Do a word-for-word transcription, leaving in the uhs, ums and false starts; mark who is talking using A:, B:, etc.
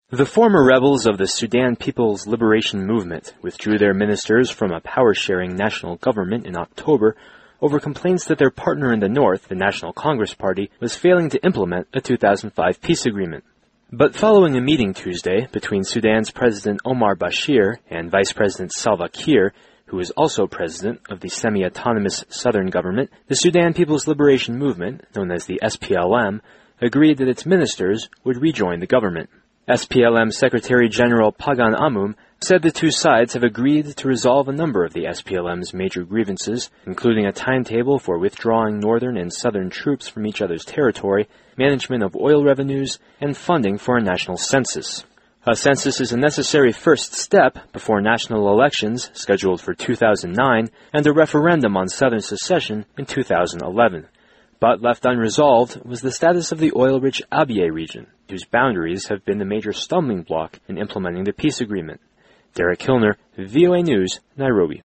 A: The former rebels of the Sudan People's Liberation Movement withdrew their ministers from a power-sharing national government in October over complaints that their partner in the north, the National Congress Party, was failing to implement a two thousand five peace agreement. But following a meeting Tuesday between Sudan's President Omar Bashir and Vice President Salva Kiir, who is also president of the semi-autonomous southern government, the Sudan People's Liberation Movement, known as the S P L M, agreed that its ministers would rejoin the government. S P L M Secretary General Pagan Amum said the two sides have agreed to resolve a number of the S P L M's major grievances, including a timetable for withdrawing northern and southern troops from each other's territory, management of oil revenues, and funding for a national census. A census is a necessary first step before national elections scheduled for two thousand nine and a referendum on southern secession in two thousand eleven. But left unresolved was the status of the oil-rich Abyei region, whose boundaries have been the major stumbling block in implementing the peace agreement. Derek Kilner, V O A News, Nairobi.